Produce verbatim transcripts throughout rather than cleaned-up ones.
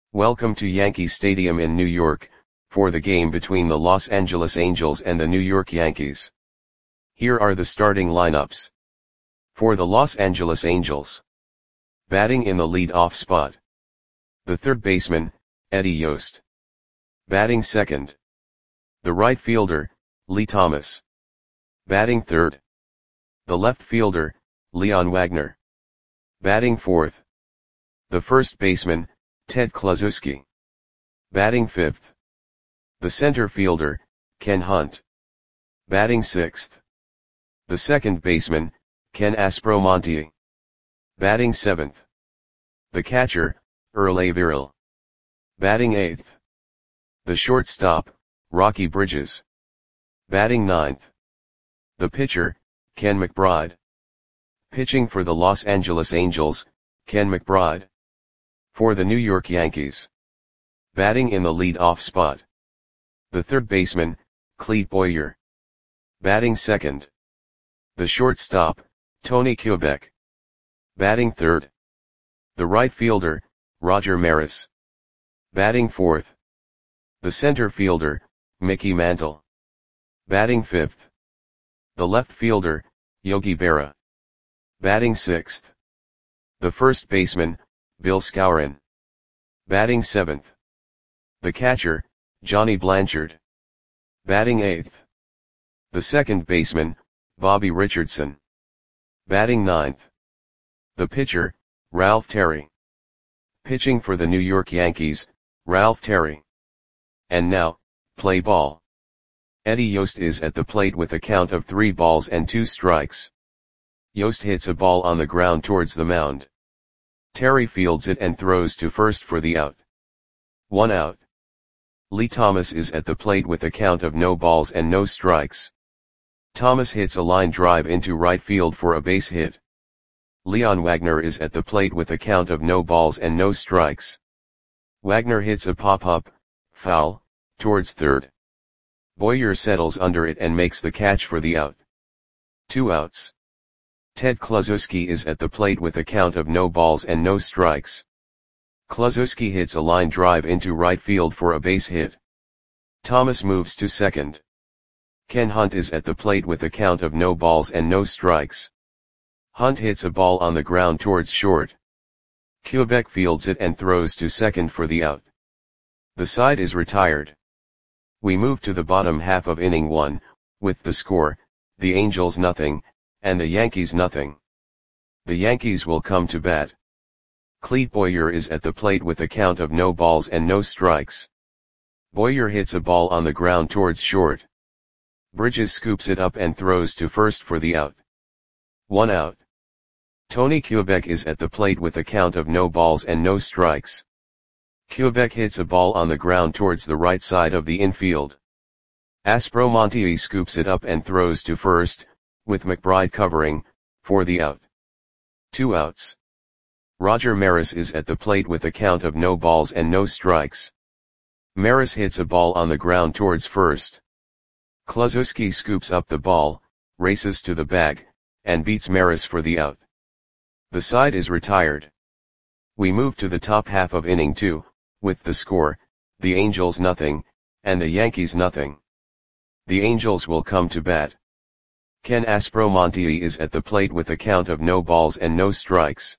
Welcome to Yankee Stadium in New York, for the game between the Los Angeles Angels and the New York Yankees. Here are the starting lineups. For the Los Angeles Angels. Batting in the lead-off spot. The third baseman, Eddie Yost. Batting second. The right fielder, Lee Thomas. Batting third. The left fielder, Leon Wagner. Batting fourth. The first baseman, Ted Kluszewski. Batting fifth. The center fielder, Ken Hunt. Batting sixth. The second baseman, Ken Aspromonte. Batting seventh. The catcher, Earl Averill. Batting eighth. The shortstop, Rocky Bridges. Batting ninth. The pitcher, Ken McBride. Pitching for the Los Angeles Angels, Ken McBride. For the New York Yankees. Batting in the lead-off spot. The third baseman, Clete Boyer. Batting second. The shortstop, Tony Kubek. Batting third. The right fielder, Roger Maris. Batting fourth. The center fielder, Mickey Mantle. Batting fifth. The left fielder, Yogi Berra. Batting sixth. The first baseman, Bill Skowron. Batting seventh. The catcher, Johnny Blanchard. Batting eighth. The second baseman, Bobby Richardson. Batting ninth. The pitcher, Ralph Terry. Pitching for the New York Yankees, Ralph Terry. And now, play ball. Eddie Yost is at the plate with a count of three balls and two strikes. Yost hits a ball on the ground towards the mound. Terry fields it and throws to first for the out. One out. Lee Thomas is at the plate with a count of no balls and no strikes. Thomas hits a line drive into right field for a base hit. Leon Wagner is at the plate with a count of no balls and no strikes. Wagner hits a pop-up, foul, towards third. Boyer settles under it and makes the catch for the out. Two outs. Ted Kluszewski is at the plate with a count of no balls and no strikes. Kluszewski hits a line drive into right field for a base hit. Thomas moves to second. Ken Hunt is at the plate with a count of no balls and no strikes. Hunt hits a ball on the ground towards short. Kubek fields it and throws to second for the out. The side is retired. We move to the bottom half of inning one, with the score, the Angels nothing, and the Yankees nothing. The Yankees will come to bat. Clete Boyer is at the plate with a count of no balls and no strikes. Boyer hits a ball on the ground towards short. Bridges scoops it up and throws to first for the out. One out. Tony Kubek is at the plate with a count of no balls and no strikes. Kubek hits a ball on the ground towards the right side of the infield. Aspromonte scoops it up and throws to first, with McBride covering, for the out. Two outs. Roger Maris is at the plate with a count of no balls and no strikes. Maris hits a ball on the ground towards first. Kluszewski scoops up the ball, races to the bag, and beats Maris for the out. The side is retired. We move to the top half of inning two, with the score, the Angels nothing, and the Yankees nothing. The Angels will come to bat. Ken Aspromonte is at the plate with a count of no balls and no strikes.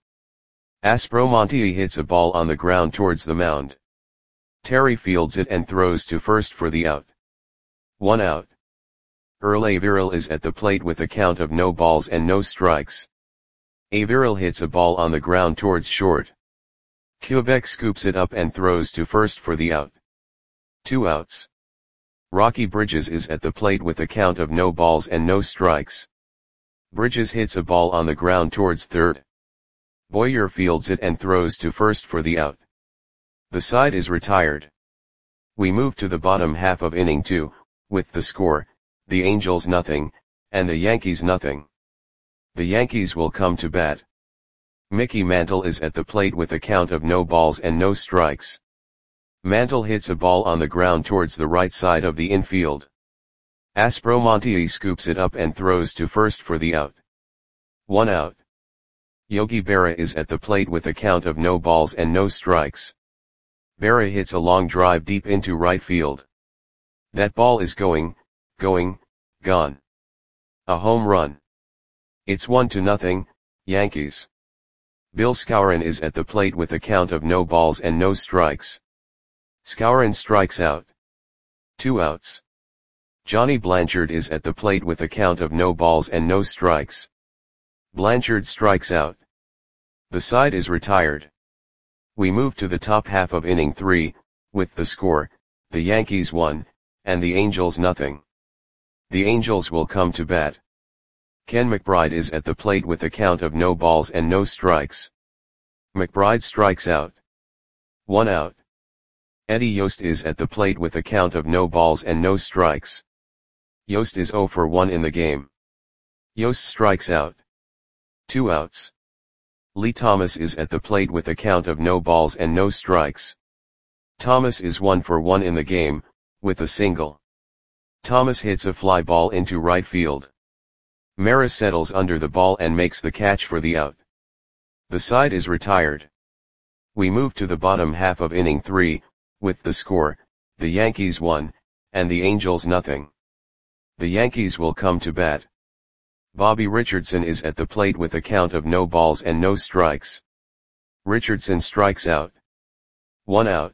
Aspromonte hits a ball on the ground towards the mound. Terry fields it and throws to first for the out. One out. Earl Averill is at the plate with a count of no balls and no strikes. Averill hits a ball on the ground towards short. Kubek scoops it up and throws to first for the out. Two outs. Rocky Bridges is at the plate with a count of no balls and no strikes. Bridges hits a ball on the ground towards third. Boyer fields it and throws to first for the out. The side is retired. We move to the bottom half of inning two, with the score, the Angels nothing, and the Yankees nothing. The Yankees will come to bat. Mickey Mantle is at the plate with a count of no balls and no strikes. Mantle hits a ball on the ground towards the right side of the infield. Aspromonte scoops it up and throws to first for the out. One out. Yogi Berra is at the plate with a count of no balls and no strikes. Berra hits a long drive deep into right field. That ball is going, going, gone. A home run. It's one to nothing, Yankees. Bill Skowron is at the plate with a count of no balls and no strikes. Skowron strikes out. Two outs. Johnny Blanchard is at the plate with a count of no balls and no strikes. Blanchard strikes out. The side is retired. We move to the top half of inning three, with the score, the Yankees one, and the Angels nothing. The Angels will come to bat. Ken McBride is at the plate with a count of no balls and no strikes. McBride strikes out. One out. Eddie Yost is at the plate with a count of no balls and no strikes. Yost is oh for one in the game. Yost strikes out. Two outs. Lee Thomas is at the plate with a count of no balls and no strikes. Thomas is one for one in the game, with a single. Thomas hits a fly ball into right field. Maris settles under the ball and makes the catch for the out. The side is retired. We move to the bottom half of inning three, with the score, the Yankees one, and the Angels nothing. The Yankees will come to bat. Bobby Richardson is at the plate with a count of no balls and no strikes. Richardson strikes out. One out.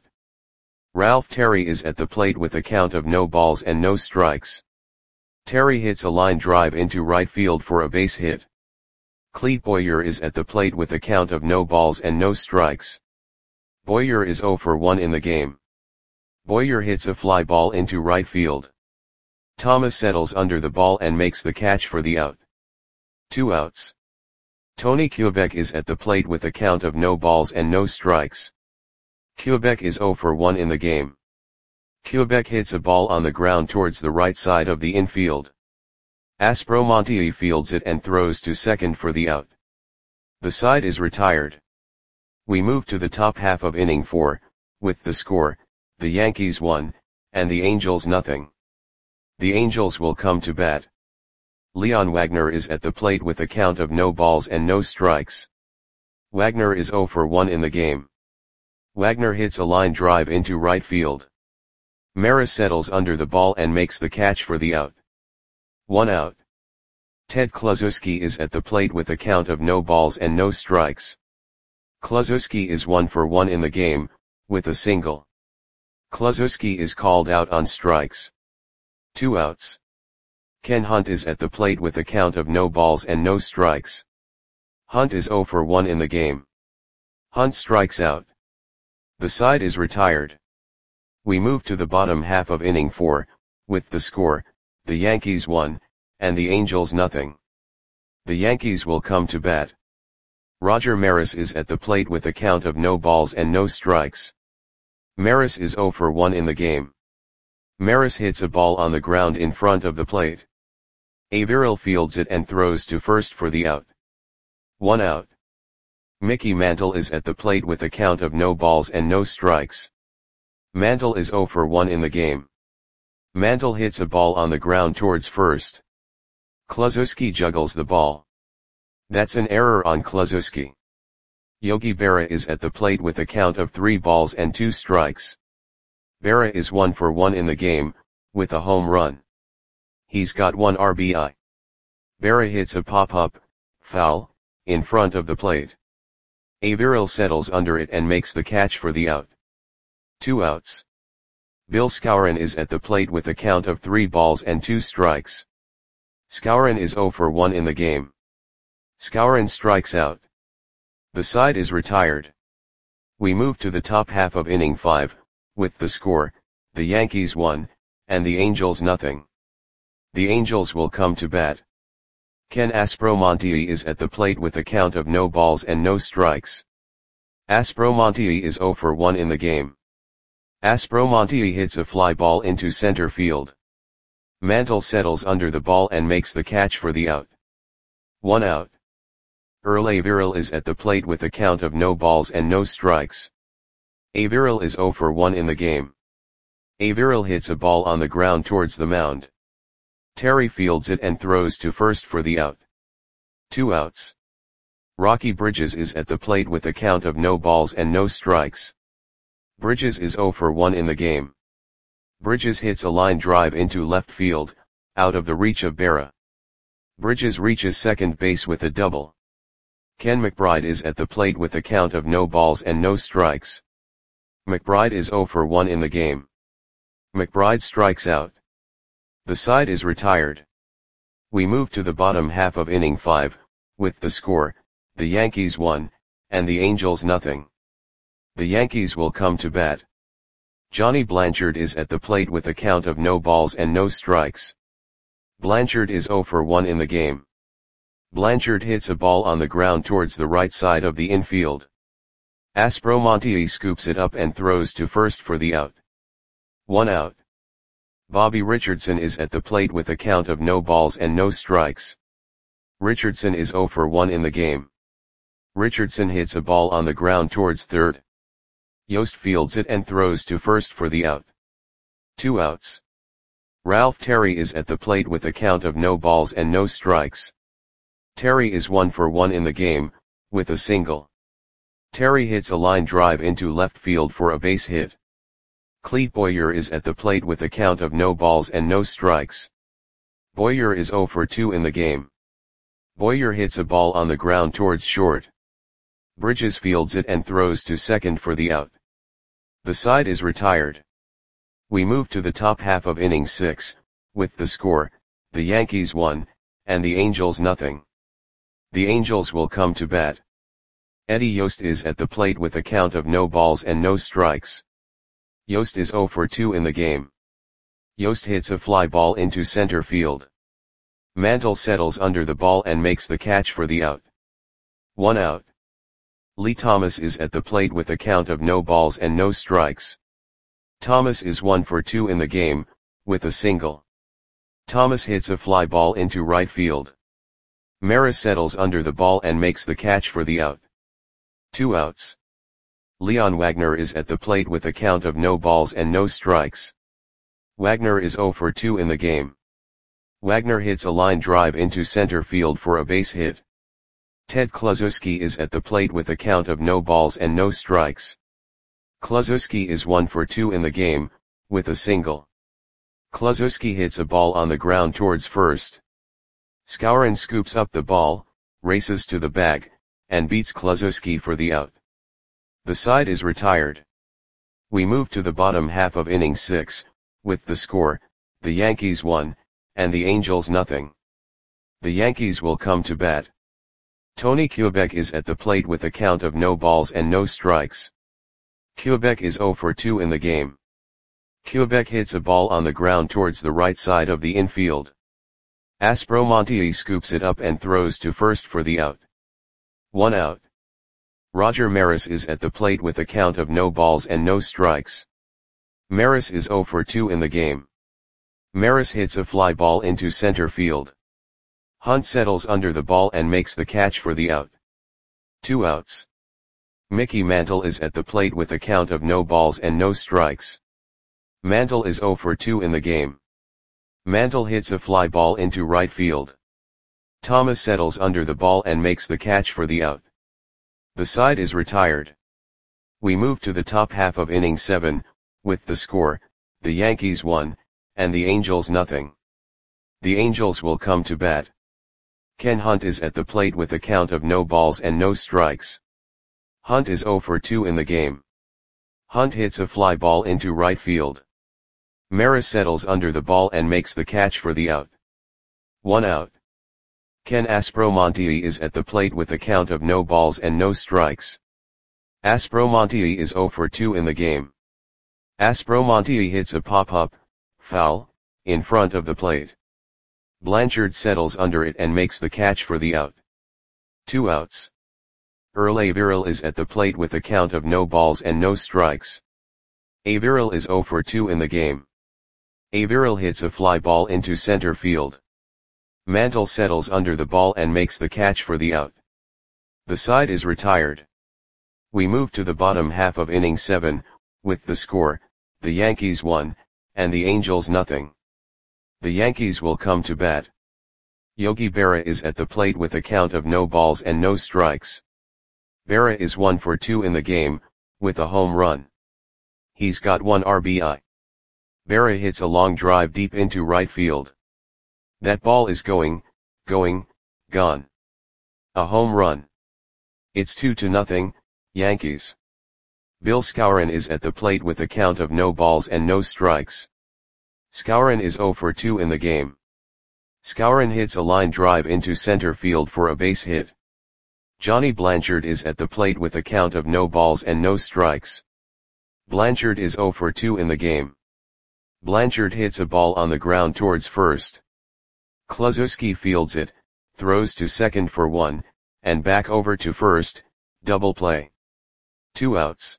Ralph Terry is at the plate with a count of no balls and no strikes. Terry hits a line drive into right field for a base hit. Clete Boyer is at the plate with a count of no balls and no strikes. Boyer is oh for one in the game. Boyer hits a fly ball into right field. Thomas settles under the ball and makes the catch for the out. Two outs. Tony Kubek is at the plate with a count of no balls and no strikes. Kubek is oh for one in the game. Kubek hits a ball on the ground towards the right side of the infield. Aspromonte fields it and throws to second for the out. The side is retired. We move to the top half of inning four, with the score, the Yankees one, and the Angels nothing. The Angels will come to bat. Leon Wagner is at the plate with a count of no balls and no strikes. Wagner is oh for one in the game. Wagner hits a line drive into right field. Maris settles under the ball and makes the catch for the out. One out. Ted Kluszewski is at the plate with a count of no balls and no strikes. Kluszewski is one for one in the game, with a single. Kluszewski is called out on strikes. Two outs. Ken Hunt is at the plate with a count of no balls and no strikes. Hunt is oh for one in the game. Hunt strikes out. The side is retired. We move to the bottom half of inning four, with the score, the Yankees one, and the Angels nothing. The Yankees will come to bat. Roger Maris is at the plate with a count of no balls and no strikes. Maris is oh for one in the game. Maris hits a ball on the ground in front of the plate. Averill fields it and throws to first for the out. One out. Mickey Mantle is at the plate with a count of no balls and no strikes. Mantle is oh for one in the game. Mantle hits a ball on the ground towards first. Kluszewski juggles the ball. That's an error on Kluszewski. Yogi Berra is at the plate with a count of three balls and two strikes. Berra is one for one in the game, with a home run. He's got one R B I. Berra hits a pop-up, foul, in front of the plate. Averill settles under it and makes the catch for the out. Two outs. Bill Skowron is at the plate with a count of three balls and two strikes. Skowron is oh for one in the game. Skowron strikes out. The side is retired. We move to the top half of inning five, with the score, the Yankees one, and the Angels nothing. The Angels will come to bat. Ken Aspromonte is at the plate with a count of no balls and no strikes. Aspromonte is oh for one in the game. Aspromonte hits a fly ball into center field. Mantle settles under the ball and makes the catch for the out. One out. Earl Averill is at the plate with a count of no balls and no strikes. Averill is oh for one in the game. Averill hits a ball on the ground towards the mound. Terry fields it and throws to first for the out. Two outs. Rocky Bridges is at the plate with a count of no balls and no strikes. Bridges is zero for one in the game. Bridges hits a line drive into left field, out of the reach of Berra. Bridges reaches second base with a double. Ken McBride is at the plate with a count of no balls and no strikes. McBride is zero for one in the game. McBride strikes out. The side is retired. We move to the bottom half of inning five, with the score, the Yankees one, and the Angels nothing. The Yankees will come to bat. Johnny Blanchard is at the plate with a count of no balls and no strikes. Blanchard is zero for one in the game. Blanchard hits a ball on the ground towards the right side of the infield. Aspromonte scoops it up and throws to first for the out. One out. Bobby Richardson is at the plate with a count of no balls and no strikes. Richardson is zero for one in the game. Richardson hits a ball on the ground towards third. Yost fields it and throws to first for the out. Two outs. Ralph Terry is at the plate with a count of no balls and no strikes. Terry is one for one in the game, with a single. Terry hits a line drive into left field for a base hit. Clete Boyer is at the plate with a count of no balls and no strikes. Boyer is zero for two in the game. Boyer hits a ball on the ground towards short. Bridges fields it and throws to second for the out. The side is retired. We move to the top half of inning six, with the score, the Yankees one, and the Angels nothing. The Angels will come to bat. Eddie Yost is at the plate with a count of no balls and no strikes. Yost is zero for two in the game. Yost hits a fly ball into center field. Mantle settles under the ball and makes the catch for the out. One out. Lee Thomas is at the plate with a count of no balls and no strikes. Thomas is one for two in the game, with a single. Thomas hits a fly ball into right field. Maris settles under the ball and makes the catch for the out. Two outs. Leon Wagner is at the plate with a count of no balls and no strikes. Wagner is zero for two in the game. Wagner hits a line drive into center field for a base hit. Ted Kluszewski is at the plate with a count of no balls and no strikes. Kluszewski is one for two in the game, with a single. Kluszewski hits a ball on the ground towards first. Skowron scoops up the ball, races to the bag, and beats Kluszewski for the out. The side is retired. We move to the bottom half of inning six, with the score, the Yankees one, and the Angels nothing. The Yankees will come to bat. Tony Kubek is at the plate with a count of no balls and no strikes. Kubek is zero for two in the game. Kubek hits a ball on the ground towards the right side of the infield. Aspromonte scoops it up and throws to first for the out. One out. Roger Maris is at the plate with a count of no balls and no strikes. Maris is zero for two in the game. Maris hits a fly ball into center field. Hunt settles under the ball and makes the catch for the out. Two outs. Mickey Mantle is at the plate with a count of no balls and no strikes. Mantle is zero for two in the game. Mantle hits a fly ball into right field. Thomas settles under the ball and makes the catch for the out. The side is retired. We move to the top half of inning seven, with the score, the Yankees one, and the Angels nothing. The Angels will come to bat. Ken Hunt is at the plate with a count of no balls and no strikes. Hunt is zero for two in the game. Hunt hits a fly ball into right field. Maris settles under the ball and makes the catch for the out. One out. Ken Aspromonte is at the plate with a count of no balls and no strikes. Aspromonte is zero for two in the game. Aspromonte hits a pop-up, foul, in front of the plate. Blanchard settles under it and makes the catch for the out. Two outs. Earl Averill is at the plate with a count of no balls and no strikes. Averill is zero for two in the game. Averill hits a fly ball into center field. Mantle settles under the ball and makes the catch for the out. The side is retired. We move to the bottom half of inning seven, with the score, the Yankees one, and the Angels nothing. The Yankees will come to bat. Yogi Berra is at the plate with a count of no balls and no strikes. Berra is one for two in the game, with a home run. He's got one R B I. Berra hits a long drive deep into right field. That ball is going, going, gone. A home run. It's two to nothing, Yankees. Bill Skowron is at the plate with a count of no balls and no strikes. Skowron is zero for two in the game. Skowron hits a line drive into center field for a base hit. Johnny Blanchard is at the plate with a count of no balls and no strikes. Blanchard is zero for two in the game. Blanchard hits a ball on the ground towards first. Kluszewski fields it, throws to second for one, and back over to first, double play. Two outs.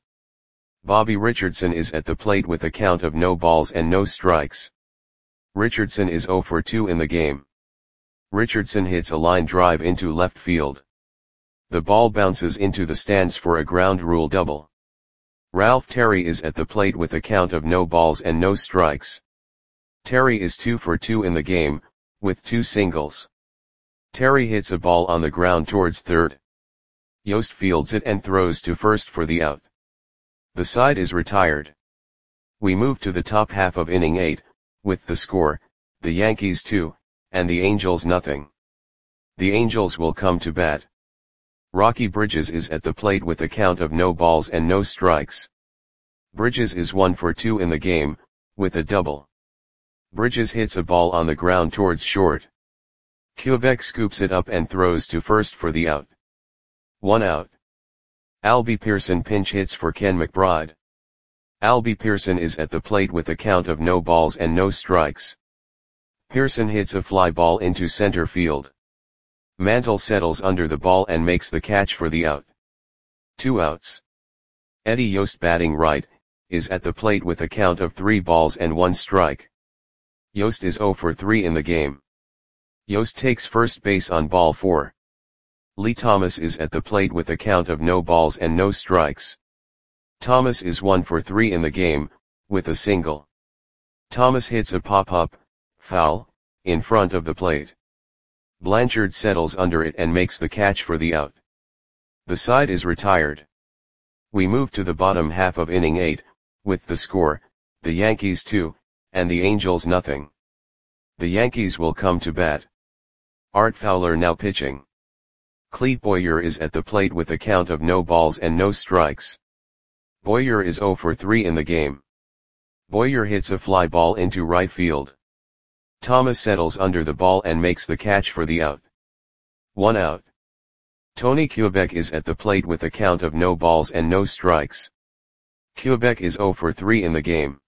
Bobby Richardson is at the plate with a count of no balls and no strikes. Richardson is zero for two in the game. Richardson hits a line drive into left field. The ball bounces into the stands for a ground rule double. Ralph Terry is at the plate with a count of no balls and no strikes. Terry is two for two in the game, with two singles. Terry hits a ball on the ground towards third. Yost fields it and throws to first for the out. The side is retired. We move to the top half of inning eight, with the score, the Yankees two, and the Angels nothing. The Angels will come to bat. Rocky Bridges is at the plate with a count of no balls and no strikes. Bridges is one for two in the game, with a double. Bridges hits a ball on the ground towards short. Kubek scoops it up and throws to first for the out. One out. Albie Pearson pinch hits for Ken McBride. Albie Pearson is at the plate with a count of no balls and no strikes. Pearson hits a fly ball into center field. Mantle settles under the ball and makes the catch for the out. Two outs. Eddie Yost, batting right, is at the plate with a count of three balls and one strike. Yost is zero for three in the game. Yost takes first base on ball four. Lee Thomas is at the plate with a count of no balls and no strikes. Thomas is one for three in the game, with a single. Thomas hits a pop-up, foul, in front of the plate. Blanchard settles under it and makes the catch for the out. The side is retired. We move to the bottom half of inning eight, with the score, the Yankees two, and the Angels nothing. The Yankees will come to bat. Art Fowler now pitching. Clete Boyer is at the plate with a count of no balls and no strikes. Boyer is zero for three in the game. Boyer hits a fly ball into right field. Thomas settles under the ball and makes the catch for the out. One out. Tony Kubek is at the plate with a count of no balls and no strikes. Kubek is zero for three in the game.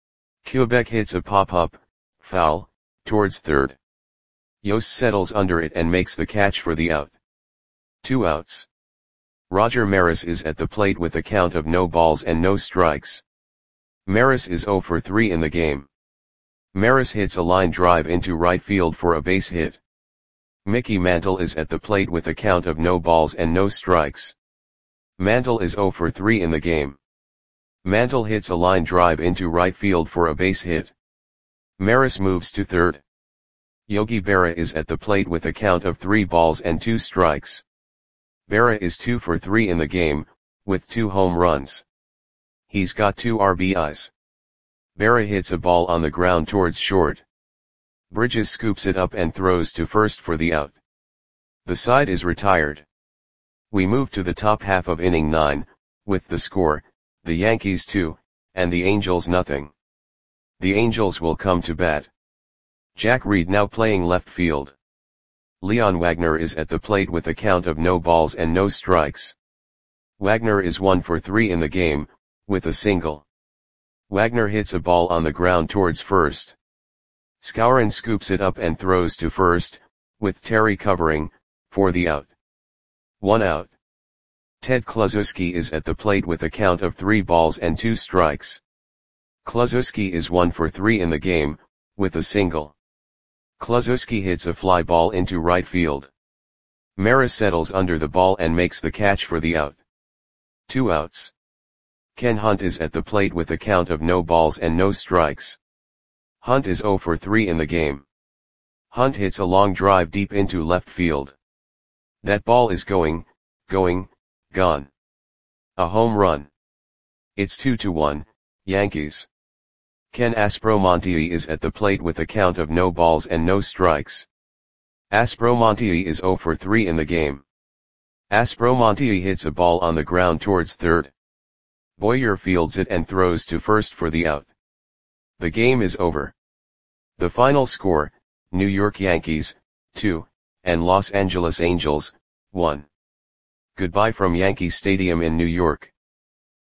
Kubek hits a pop-up, foul, towards third. Yost settles under it and makes the catch for the out. Two outs. Roger Maris is at the plate with a count of no balls and no strikes. Maris is zero for three in the game. Maris hits a line drive into right field for a base hit. Mickey Mantle is at the plate with a count of no balls and no strikes. Mantle is zero for three in the game. Mantle hits a line drive into right field for a base hit. Maris moves to third. Yogi Berra is at the plate with a count of three balls and two strikes. Berra is two for three in the game, with two home runs. He's got two R B Is. Berra hits a ball on the ground towards short. Bridges scoops it up and throws to first for the out. The side is retired. We move to the top half of inning nine, with the score, the Yankees two, and the Angels nothing. The Angels will come to bat. Jack Reed now playing left field. Leon Wagner is at the plate with a count of no balls and no strikes. Wagner is one for three in the game, with a single. Wagner hits a ball on the ground towards first. Skowron scoops it up and throws to first, with Terry covering, for the out. One out. Ted Kluszewski is at the plate with a count of three balls and two strikes. Kluszewski is one for three in the game, with a single. Kluszewski hits a fly ball into right field. Maris settles under the ball and makes the catch for the out. Two outs. Ken Hunt is at the plate with a count of no balls and no strikes. Hunt is zero for three in the game. Hunt hits a long drive deep into left field. That ball is going, going, gone. A home run. It's two to one, Yankees. Ken Aspromonte is at the plate with a count of no balls and no strikes. Aspromonte is zero for three in the game. Aspromonte hits a ball on the ground towards third. Boyer fields it and throws to first for the out. The game is over. The final score, New York Yankees, two, and Los Angeles Angels, one. Goodbye from Yankee Stadium in New York.